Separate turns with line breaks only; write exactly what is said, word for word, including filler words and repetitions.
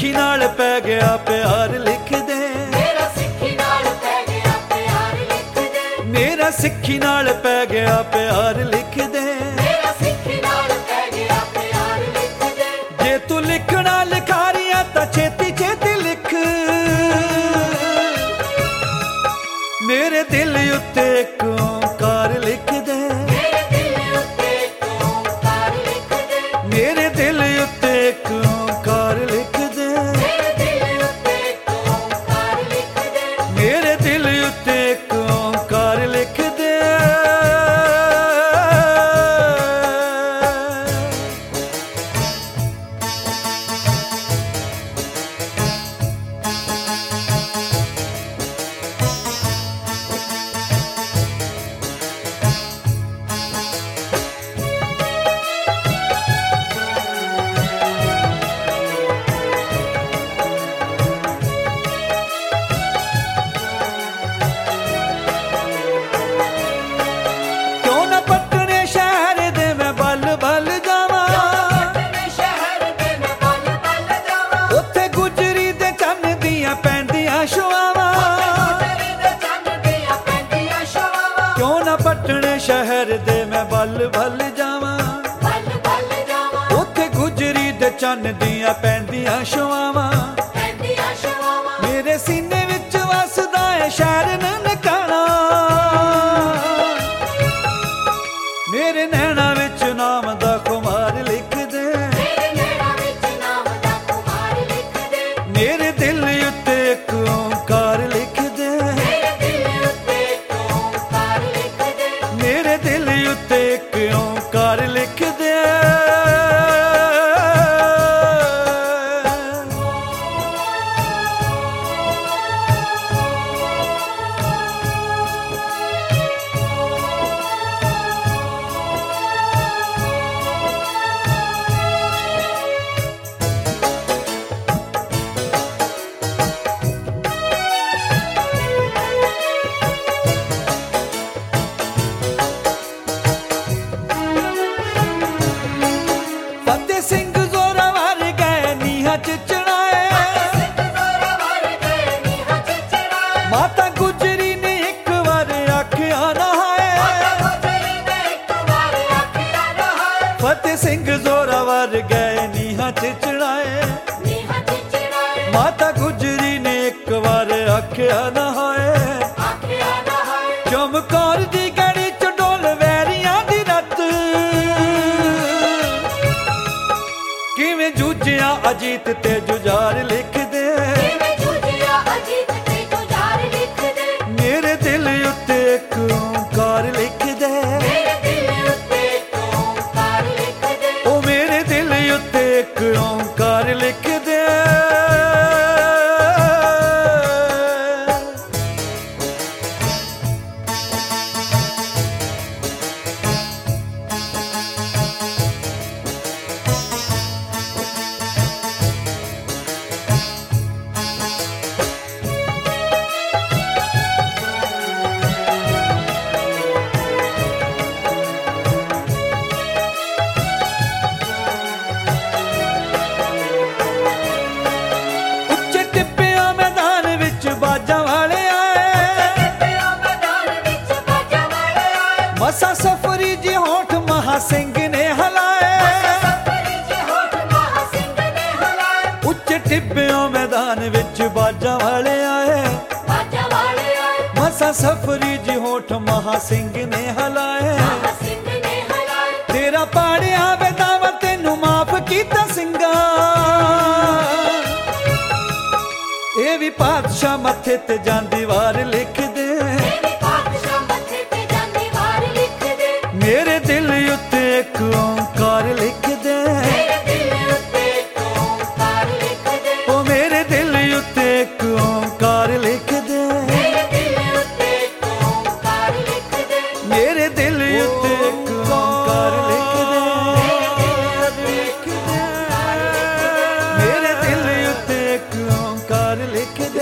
ਸਿੱਖੀ ਨਾਲ ਪੈ ਗਿਆ ਪਿਆਰ ਲਿਖ ਦੇ,
ਮੇਰਾ ਸਿੱਖੀ ਨਾਲ ਪੈ ਗਿਆ ਪਿਆਰ ਲਿਖ ਦੇ,
ਮੇਰਾ ਸਿੱਖੀ ਨਾਲ ਪੈ ਗਿਆ ਪਿਆਰ ਲਿਖ ਦੇ,
ਮੇਰਾ ਸਿੱਖੀ ਨਾਲ ਪੈ ਗਿਆ ਪਿਆਰ ਲਿਖ ਦੇ।
ਜੇ ਤੂੰ ਲਿਖਣਾ ਲਿਖਾਰੀਆਂ ਤਾਂ ਛੇਤੀ ਛੇਤੀ ਲਿਖ, ਮੇਰੇ ਦਿਲ ਉੱਤੇ ਇੱਕ ਓਂਕਾਰ ਲਿਖ ਦੇ,
ਮੇਰੇ ਦਿਲ ਉੱਤੇ ਇੱਕ ਓਂਕਾਰ ਲਿਖ ਦੇ,
ਮੇਰੇ ਦਿਲ ਉੱਤੇ ਇੱਕ ਓਂਕਾਰ ਲਿਖ ਦੇ,
ਮੇਰੇ ਦਿਲ ਉੱਤੇ ਇੱਕ ਓਂਕਾਰ ਲਿਖ ਦੇ।
ਮੇਰੇ ਦਿਲ ਉੱਤੇ ਇੱਕ ਓਂਕਾਰ ਲਿਖ ਦੇ। ਕਿਉਂ ਨਾ ਪਟਨੇ ਸ਼ਹਿਰ ਦੇ ਮੈਂ ਬਲ ਬਲ ਜਾਵਾਂ,
ਆਪਣੇ ਸ਼ਹਿਰ ਦੇ ਮੈਂ ਬਲ ਬਲ ਜਾਵਾਂ,
ਉੱਥੇ ਗੁਜਰੀ ਦੇ ਚੰਨ ਦੀਆਂ ਪੈਂਦੀਆਂ ਛੁਆਵਾਂ।
ਗੁਜਰੀ ਦੇ ਚੰਨ ਦੀਆਂ ਪੈਂਦੀਆਂ ਛਾਵਾਂ,
ਕਿਉਂ ਨਾ ਪਟਨੇ ਸ਼ਹਿਰ ਦੇ ਮੈਂ ਬਲ ਬਲ ਜਾਵਾਂ,
ਬਲ ਬਲ ਜਾਵਾਂ,
ਉੱਥੇ ਗੁਜਰੀ ਦੇ ਚੰਨ ਦੀਆਂ ਪੈਂਦੀਆਂ ਛੁਆਵਾਂ।
ਪੈਂਦੀਆਂ ਛਾਵਾਂ।
ਮੇਰੇ ਸੀਨੇ ਵਿੱਚ ਵਸਦਾ ਏ ਸ਼ਹਿਰ ਨਨਕਾਣਾ, ਮੇਰੇ ਨੈਣਾ ਵਿੱਚ ਨਾਮ ਦਾ ਖੁਮਾਰ ਲਿਖ ਦੇ,
ਮੇਰੇ ਨੈਣਾਂ ਵਿੱਚ ਨਾਮ ਦਾ ਖੁਮਾਰ ਲਿਖ ਦੇ,
ਮੇਰੇ ਦਿਲ ਉੱਤੇ ਇੱਕ ਓਂਕਾਰ ਲਿਖ ਦੇ,
ਮੇਰੇ ਦਿਲ ਉੱਤੇ ਇੱਕ ਓਂਕਾਰ ਲਿਖ ਦੇ,
ਮੇਰੇ ਦਿਲ ਉੱਤੇ ਇੱਕ ਓਂਕਾਰ ਲਿਖ ਦੇ। ਫਤਿਹ ਸਿੰਘ ਜ਼ੋਰਾਵਰ ਗਏ ਨੀਹਾਂ ਚ ਚੜਾਏ,
ਸਿੱਖ ਜ਼ੋਰਾ ਵਰ ਗਏ ਨੀਹਾਂ ਚ ਚੜਾਏ,
ਮਾਤਾ ਗੁਜਰੀ ਨੇ ਇੱਕ ਵਾਰ ਆਖਿਆ ਨਾ ਹਾਏ।
ਗੁਜਰੀ ਨੇ ਇੱਕ ਵਾਰ ਆਖਿਆ ਨਾ ਹਾਏ,
ਫਤਿਹ ਸਿੰਘ ਜ਼ੋਰਾਵਰ ਗਏ ਨੀਹਾਂ ਚ ਚੜਾਏ,
ਨੀਹਾਂ ਚ ਚੜਾਏ,
ਮਾਤਾ ਗੁਜਰੀ ਨੇ ਇੱਕ ਵਾਰ ਆਖਿਆ ਨਾ ਹਾਏ।
ਆਖਿਆ ਨਾ ਹਾਏ,
ਚਮਕੌਰ ਦੀ ਗੜੀ ਚ ਡੋਲ ਵੈਰੀਆਂ ਦੀ ਰੱਤ, ਕਿਵੇਂ ਜੂਝਿਆ ਅਜੀਤ ਤੇ ਜੁਝਾਰ ਲਿਖ ਦੇ,
ਕਿਵੇਂ ਜੂਝਿਆ ਅਜੀਤ ਤੇ ਜੁਝਾਰ ਲਿਖ ਦੇ,
ਮੇਰੇ ਦਿਲ ਉੱਤੇ ਇੱਕ ਓਂਕਾਰ ਲਿਖ ਦੇ,
ਮੇਰੇ ਦਿਲ ਉੱਤੇ ਇੱਕ ਓਂਕਾਰ ਲਿਖ ਦੇ,
ਉਹ ਮੇਰੇ ਦਿਲ ਉੱਤੇ ਇੱਕ ਓਂਕਾਰ ਲਿਖ ਦੇ। ਉੱਚੇ ਟਿੱਬਿਆਂ ਮੈਦਾਨ ਵਿੱਚ ਬਾਜਾਂ ਵਾਲੇ ਆਏ,
ਪਿਆ ਮੈਦਾਨ ਵਿੱਚ ਬਾਜਾਂ ਵਾਲੇ ਆਏ,
ਮਸਾ ਸਫਰੀ ਜੀ ਹੋਠ ਮਹਾ ਸਿੰਘ ਨੇ ਹਲਾਏ।
ਸਫਰੀ ਜੀ ਹੋਠ ਮਹਾ ਸਿੰਘ ਨੇ ਹਲਾਏ,
ਉੱਚੇ ਟਿੱਬਿਆਂ ਮੈਦਾਨ ਵਿੱਚ ਬਾਜਾਂ ਵਾਲੇ ਆਏ,
ਬਾਜਾਂ ਵਾਲੇ ਆਏ,
ਮਸਾ ਸਫਰੀ ਜੀ ਹੋਠ ਮਹਾ ਸਿੰਘ ਨੇ ਹਲਾਏ।
ਮਹਾ ਸਿੰਘ ਨੇ ਹਲਾਏ,
ਤੇਰਾ ਪਾੜਿਆ ਵੇਦਾਵਾ ਤੈਨੂੰ ਮਾਫ ਕੀਤਾ ਸਿੰਘਾ, ਇਹ ਵੀ ਪਾਤਸ਼ਾਹ ਮੱਥੇ ਤੇ ਜਾਂਦੀ ਵਾਰ ਲਿਖ ਦੇ,
ਇਹ ਵੀ ਪਾਤਸ਼ਾਹ ਮੱਥੇ ਤੇ ਜਾਂਦੀ ਵਾਰ ਲਿਖ ਦੇ,
ਮੇਰੇ ਦਿਲ ਉੱਤੇ ਇੱਕ ਓਂਕਾਰ ਲਿਖ ਦੇ,
ਮੇਰੇ ਦਿਲ ਉੱਤੇ ਇੱਕ ਓਂਕਾਰ ਲਿਖ ਦੇ,
ਉਹ ਮੇਰੇ ਦਿਲ ਉੱਤੇ ਇੱਕ ਓਂਕਾਰ ਲਿਖ ਦੇ,
ਮੇਰੇ ਦਿਲ ਉੱਤੇ ਇੱਕ ਓਂਕਾਰ ਲਿਖ ਦੇ,
ਮੇਰੇ ਦਿਲ ਉੱਤੇ ਇੱਕ ਓਂਕਾਰ ਲਿਖ ਦੇ, ਮੇਰੇ ਦਿਲ ਉੱਤੇ ਇੱਕ ਓਂਕਾਰ ਲਿਖ ਦੇ।